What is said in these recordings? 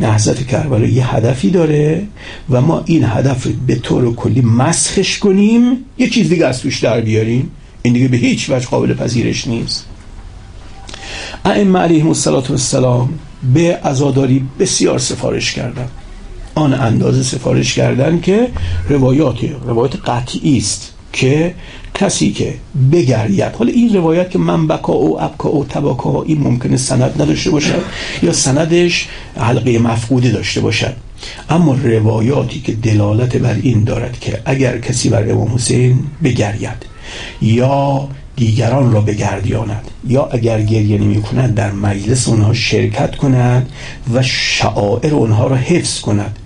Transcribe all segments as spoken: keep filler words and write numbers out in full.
نهضت کربلا یه هدفی داره و ما این هدف رو به طور کلی مسخش کنیم، یه چیز دیگه از توش در بیاریم، این دیگه به هیچ وجه قابل پذیرش نیست. ائمه علیهم السلام به عزاداری بسیار سفارش کردن، آن اندازه سفارش کردن که روایاتی روایت قطعی است که کسی که بگرید، حالا این روایت که من بکا او ابکا او تباکا، این ممکنه سند نداشته باشد یا سندش حلقه مفقوده داشته باشد، اما روایاتی که دلالت بر این دارد که اگر کسی بر امام حسین بگرید یا دیگران را بگردیاند یا اگر گریه نمی کند در مجلس اونها شرکت کند و شعائر اونها را حفظ کند،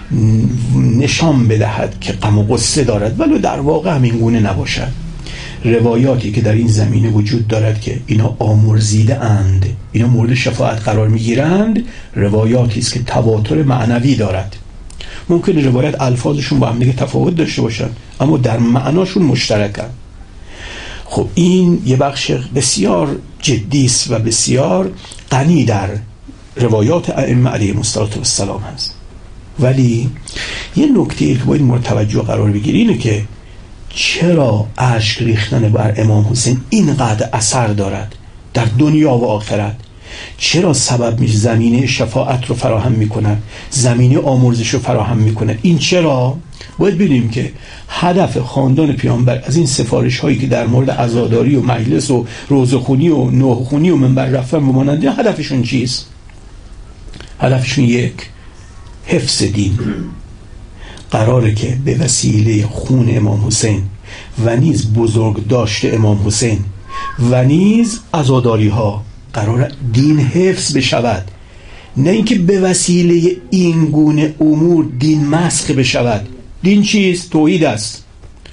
نشان بدهد که غم و غصه دارد ولو در واقع همین گونه نباشد. روایاتی که در این زمینه وجود دارد که اینا آمرزیده اند، اینا مورد شفاعت قرار می گیرند، روایاتی است که تواتر معنوی دارد. ممکنه روایت الفاظشون با هم دیگه تفاوت داشته باشند اما در معناشون مشترکن. خب این یه بخش بسیار جدی است و بسیار غنی در روایات ائمه علیهم السلام هست. ولی یه نکته که باید مورد توجه قرار بگیره اینه که چرا اشک ریختن بر امام حسین اینقدر اثر دارد در دنیا و آخرت؟ چرا سبب میشه زمینه شفاعت رو فراهم میکنه، زمینه آمرزش رو فراهم میکنه؟ این چرا؟ باید ببینیم که هدف خاندان پیامبر از این سفارش هایی که در مورد عزاداری و مجلس و روزخونی و نوحخونی و منبر رفتن و مانند هدفشون چیست؟ هدفشون یک، حفظ دین. قراره که به وسیله خون امام حسین و نیز بزرگ داشته امام حسین و نیز عزاداری ها قرار دین حفظ بشود، نه اینکه به وسیله این گونه امور دین مسخ بشود. دین چیست؟ توحید است.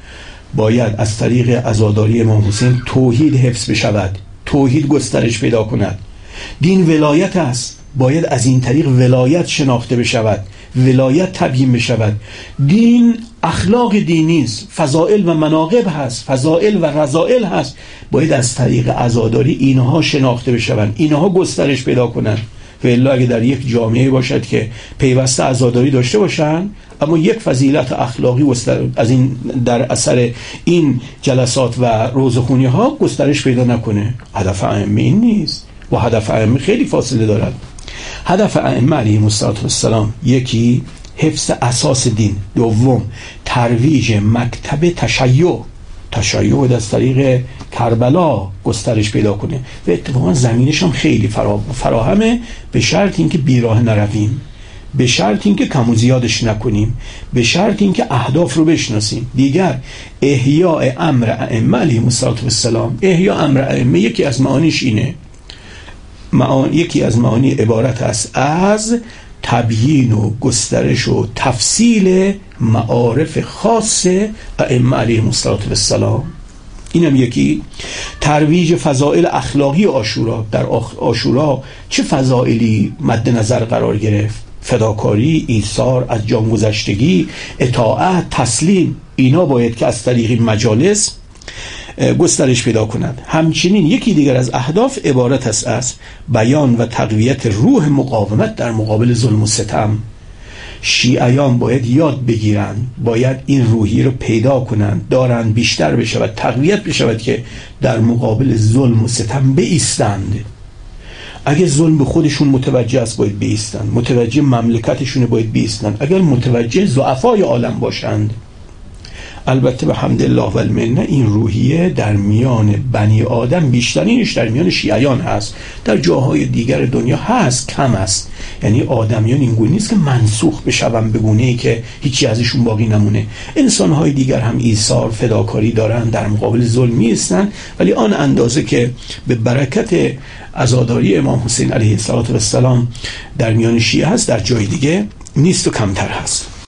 باید از طریق عزاداری امام حسین توحید حفظ بشود، توحید گسترش پیدا کند. دین ولایت است، باید از این طریق ولایت شناخته بشود، ولایت تبیین بشود. دین اخلاق دینی است، فضائل و مناقب هست، فضائل و رذائل هست، باید از طریق عزاداری اینها شناخته بشوند، اینها گسترش پیدا کنند. و الا اگه در یک جامعه باشد که پیوسته عزاداری داشته باشند اما یک فضیلت اخلاقی از این در اثر این جلسات و روزخونی ها گسترش پیدا نکنه، هدف ائمه این نیست و هدف ائمه خیلی فاصله دارد. هدف ائمه علیهم السلام یکی حفظ اساس دین، دوم ترویج مکتب تشیع، تشیع از طریق کربلا گسترش پیدا کنه و اتفاقا زمینش هم خیلی فرا... فراهمه، به شرط اینکه بیراه نرویم، به شرط اینکه کم و زیادش نکنیم، به شرط اینکه اهداف رو بشناسیم. دیگر احیاء امر ائمه علیهم السلام، احیاء امر ائمه یکی از معانیش اینه، معانی یکی از معانی عبارت است از تبیین و گسترش و تفصیل معارف خاص ائمه علیهم السلام. اینم یکی. ترویج فضائل اخلاقی عاشورا، در عاشورا چه فضائلی مد نظر قرار گرفت؟ فداکاری، ایثار، از جان گذشتگی، اطاعت، تسلیم، اینا باید که از طریق مجالس گسترش پیدا کنند. همچنین یکی دیگر از اهداف عبارت است از بیان و تقویت روح مقاومت در مقابل ظلم و ستم. شیعیان باید یاد بگیرند، باید این روحی رو پیدا کنند، دارند بیشتر بشود، تقویت بشود که در مقابل ظلم و ستم بایستند. اگر ظلم به خودشون متوجه است باید بایستند، متوجه مملکتشون باید بایستند، اگر متوجه ضعفای عالم باشند. البته به حمدالله و المنه این روحیه در میان بنی آدم بیشترینش در میان شیعیان هست، در جاهای دیگر دنیا هست، کم است. یعنی آدمیان این گونه نیست که منسوخ بشون به گونه‌ای که هیچی ازشون باقی نمونه. انسان‌های دیگر هم ایثار، فداکاری دارن، در مقابل ظلم می‌ایستن، ولی آن اندازه که به برکت عزاداری امام حسین علیه السلام در میان شیعه هست در جای دیگه نیست و کمتر هست.